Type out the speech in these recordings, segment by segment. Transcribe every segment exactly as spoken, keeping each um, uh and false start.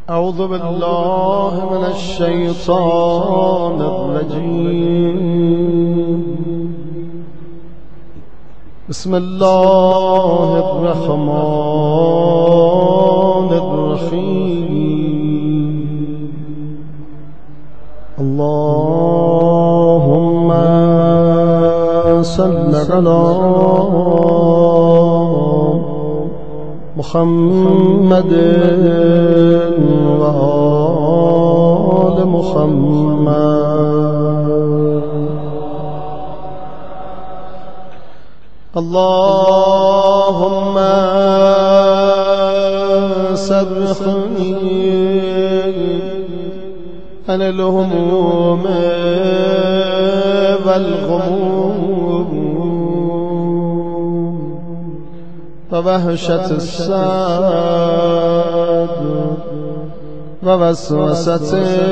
أعوذ بالله من الشيطان الرجيم. بسم الله الرحمن الرحيم. اللهم صل على محمد وآل محمد. اللهم صرفني عن الهموم والغموم ووحشة السعد ووسوسة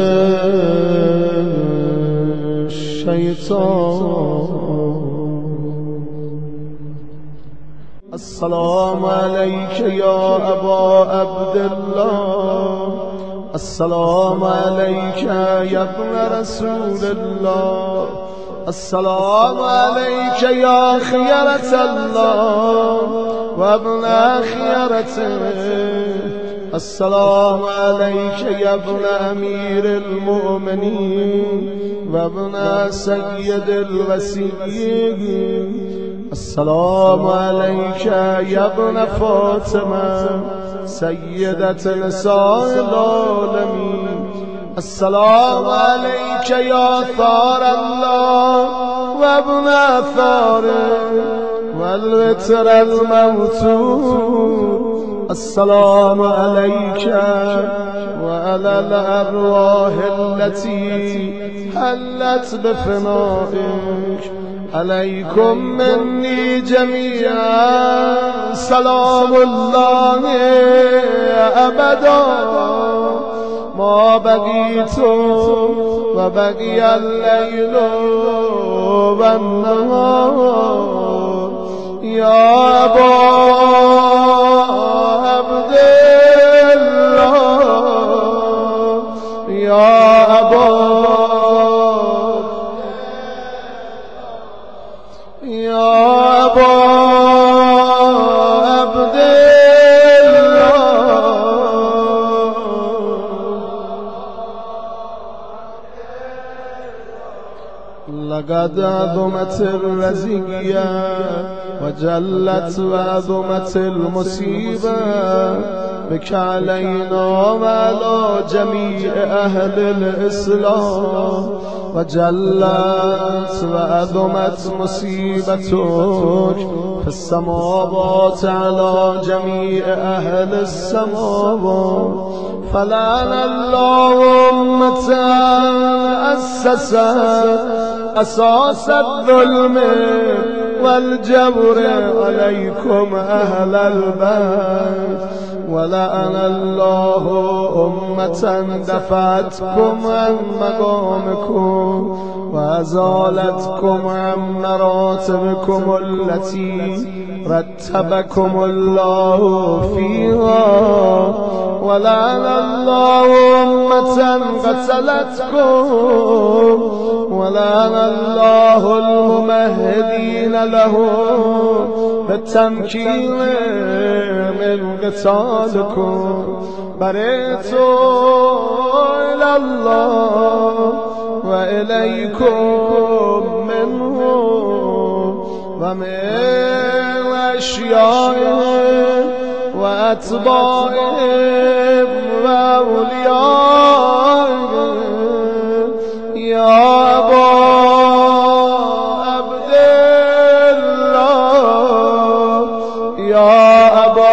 الشيطان. السلام عليك يا أبا عبد الله. السلام عليك يا ابن رسول الله. السلام عليك يا خيرة الله وابن خيرته. السلام عليك يا ابن أمير المؤمنين وابن سيد الوسيين. السلام عليك يا ابن فاطمة سيدة نساء العالمين. السلام عليك يا ثار الله وابن ثاره والوتر الموتور. السلام عليك وعلى الأرواح التي حلت بفنائك. عليكم مني جميعا سلام الله أبدا ما بقيتم وبقي الليل والنهار. يا أبا عبد الله يا أبا يا أبا عبد لقد عظمت الرزية وجلت وعظمت المصيبة بك علينا وعلى جميع أهل الإسلام. وجلت وعظمت مصيبتك في السماوات على جميع أهل السماوات. فلعن الله أمة أسست أساس الظلم والجبر عليكم أهل البيت. ولعن الله أمة دفعتكم عن مقامكم وأزالتكم عن مراتبكم التي رتبكم الله فيها. ولعن الله أمة قتلتكم. ولعن الله الممهدين له بالتمكين من قتالكم. برئت إلى الله وإليكم منهم ومن أشيائهم وأتباعهم وأوليائهم. يا أبا عبد الله يا أبا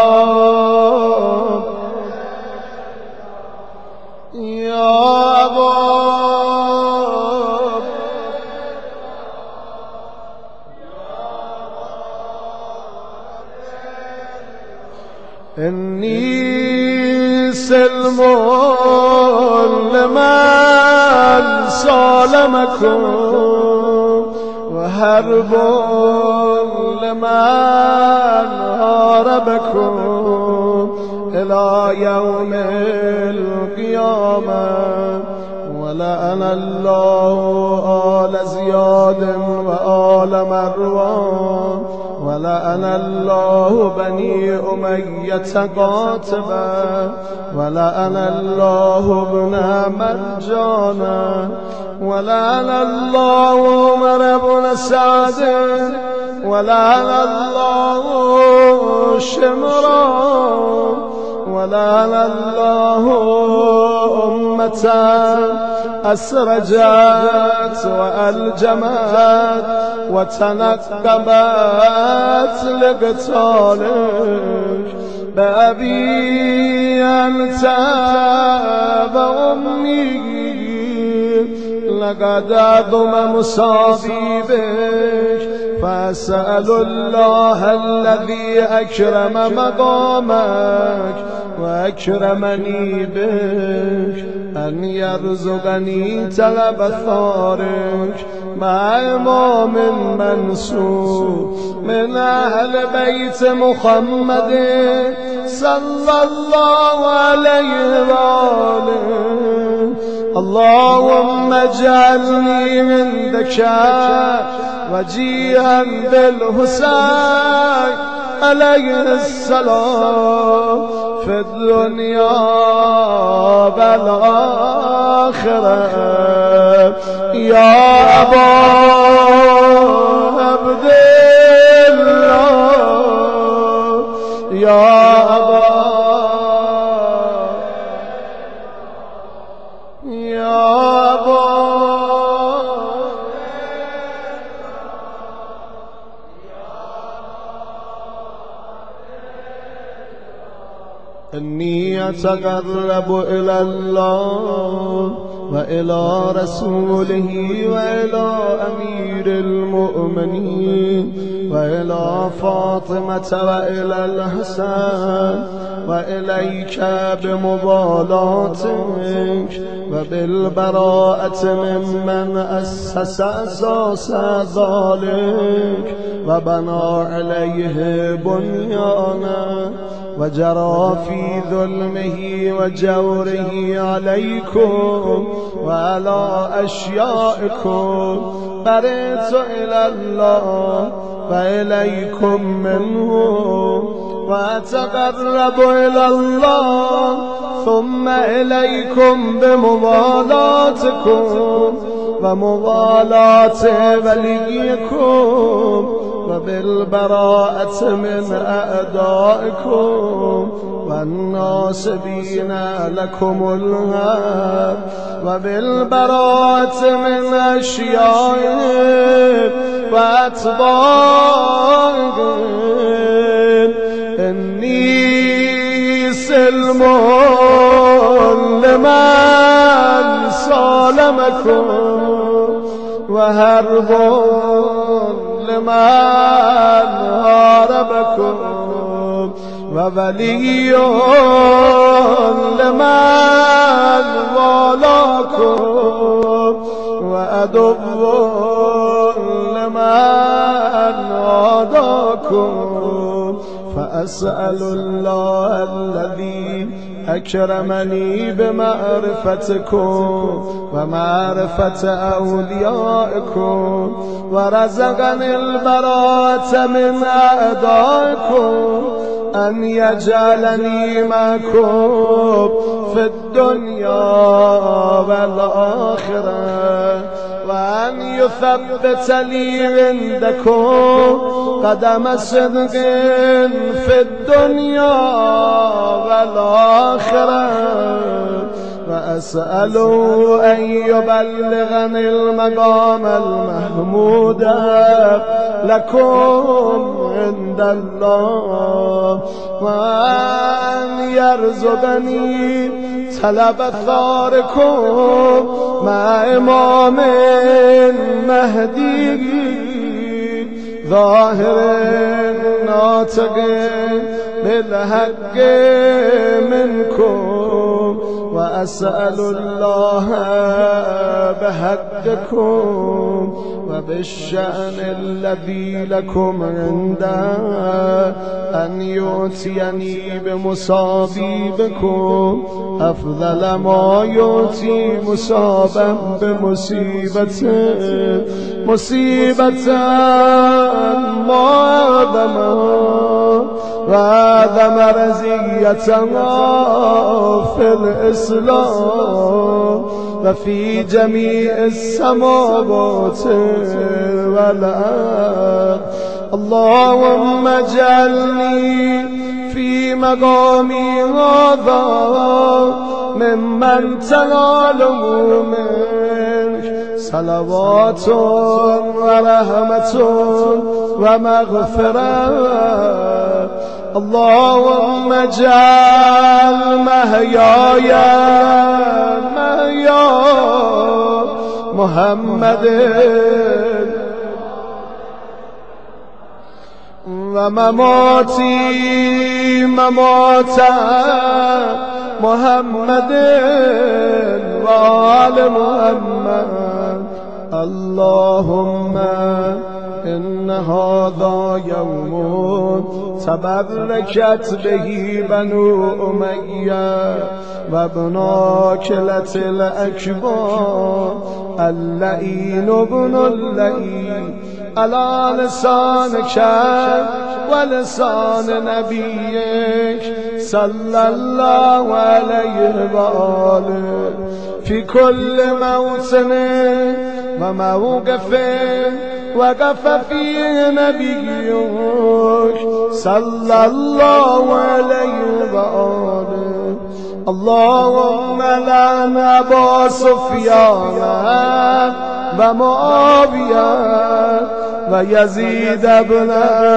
يا أبا إني سلم لمن سالمكم وحرب لمن هاربكم. إلى يوم القيامة. ولعن الله آل زياد وآل مروان، ولعن الله بني أمية قاتبا، ولعن الله ابن مرجانا، ولعن الله عمر بن سعد، ولعن الله شمرا، ولعن الله أمة أسرجت وألجمت وتنقبت لقتالك بأبي أنت وأمي. لقد عظم مصابي بك، فأسأل الله الذي أكرم مقامك وأكرمني بك أن يرزقني طلب ثارك مع إمام منصور من أهل بيت محمد صلى الله عليه وآله. اللهم اجعلني عندك وجيها بالحسين عليه السلام في الدنيا والآخرة. يا أبا عبد الله، يا أبا يا أبا إني أتقرب إلى الله وإلى رسوله وإلى أمير المؤمنين وإلى فاطمة وإلى الحسن وإليك بمبالاتك وبالبراءة ممن أسس أساس ذلك وبنى عليه بنيانا وجرى في ظلمه وجوره عليكم وعلى أشيائكم. برئت إلى الله وإليكم منه، وأتقرب إلى الله ثم إليكم بموالاتكم وموالاة وليكم وبالبراءة من أعدائكم والناصبين لكم الهاب وبالبراءة من أشيائهم وأتباعهم. إني سلم لمن سالمكم وهرب لمن هاربكم وولي لمن والاكم وعدو لمن عاداكم. فأسأل الله الذي أكرمني بمعرفتكم ومعرفة أوليائكم ورزقني البراءة من أعدائكم أن يجعلني معكم في الدنيا والآخرة، وأن يثبت لي عندكم قدم صدق في الدنيا والآخرة. وأسأله أن يبلغني المقام المحمود لكم عند الله، وأن يرزقني طلب ثاركم مع إمام مهدي ظاهر ناطق بالحق منكم، أسأل الله بحقكم وبالشأن الذي لكم عنده أن يؤتيني بمصابيبكم أفضل ما يؤتي مصابا بمصيبته مصيبة ما أعظمها وأعظم رزيتها في الإسلام وفي جميع السماوات والأرض. اللهم اجعلني في مقامي هذا ممن تناله منك صلوات ورحمة ومغفرة. اللهم اجعل محياي محيا محمد ومماتي ممات محمد وآل محمد. اللهم إن هذا يوم تبركت به بنو أمية وابن كلة الأكبر اللئين ابن اللئين على لسانك ولسان نبيك صلى الله عليه وآله في كل موطن وموقف وقف فيه نبيك صلى الله عليه وآله. اللهم لعن أبا سفيان ومعاوية ويزيد بن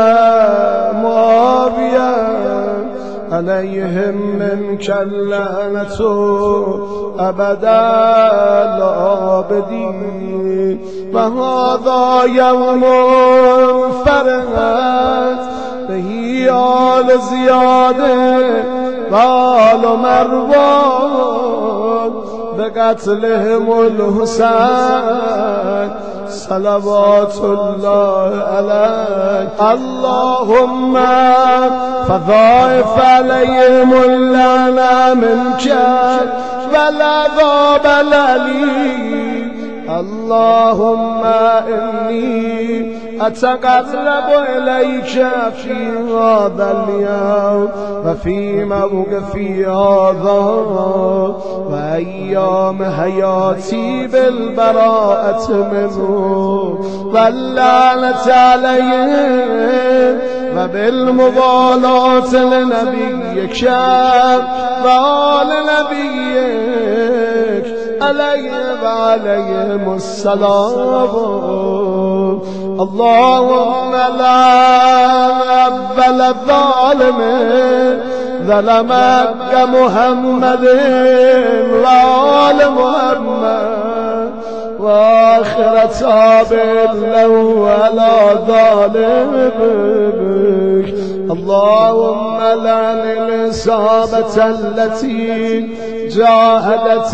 معاوية عليهم منك اللعنة أبدا الآبدين. وهذا يوم فرحت به آل زياد وآل مروان بقتلهم الحسين صلوات الله عليه. اللهم فضاعف عليهم اللعنة منك والعذاب الأليم. اللهم إني أتقرب إليك في هذا اليوم وفي موقفي هذا وأيام حياتي بالبراءة منه واللعنة عليهم وبالمبالاة لنبيك وآل نبيك عليه وعليهم السلام. اللهم لا أقبل الظالم ظلمك محمد وآل محمد وآخر تابع له على ظالمك. اللهم لعن الإصابة التي جاهدت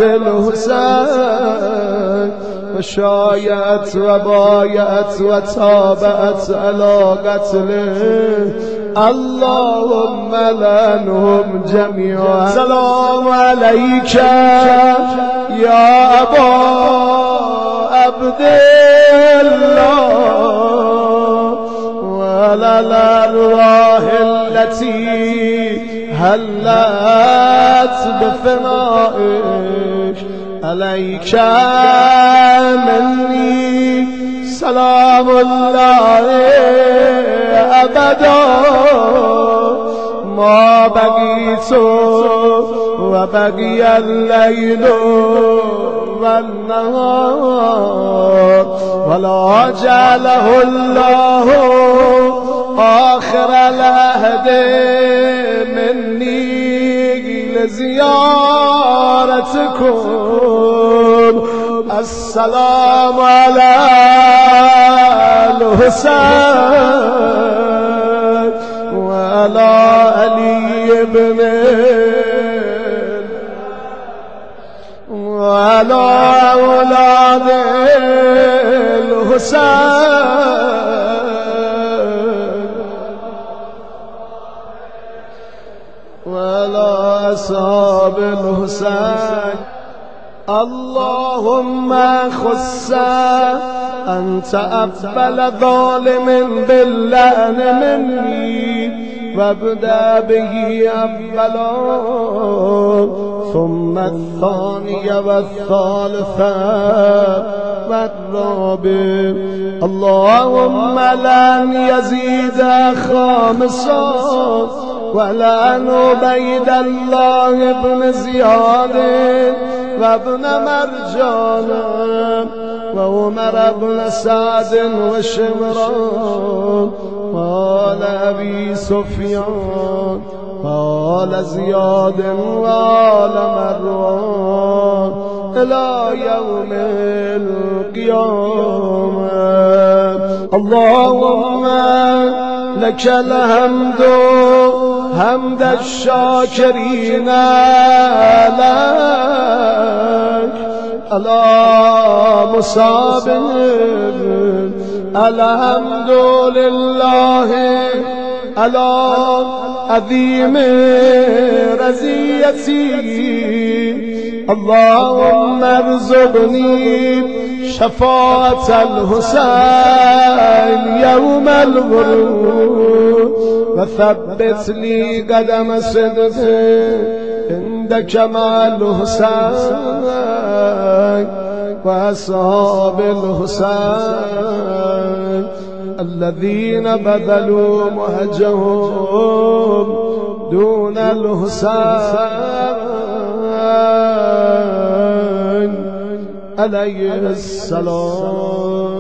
الحسين وشايعت وبايعت وتابعت على قتله. اللهم لعنهم جميعا. السلام عليك يا أبا عبد الله وعلى الأرواح التي هلت بفنائك. عليك مني سلام الله أبدا ما بقيت وبقي الليل والنهار ولا جعله الله آخر العهد مني لزيارتكم. السلام على الحسين وعلى علي بن على أولاد الحسين وعلى أصحاب الحسين. اللهم خص أنت أقبل ظالم باللعن مني وابدأ به أولا ثم الثاني والثالث والرابع. اللهم لن يزيد خامسا ولعن عبيد الله بن زياد وابن مرجان وعمر بن سعد وشمران وآل أبي سفيان وآل زياد وآل مروان إلى يوم القيامة. اللهم لك الحمد حمد الشاكرين لك على مصاب. الحمد لله على عظيم رزيتي. اللهم ارزقني شفاعة الحسين يوم الغروب وثبت لي قدم صدق عندك مع الحسين وأصحاب الحسين الذين بذلوا مهجهم دون الحسين عليه السلام.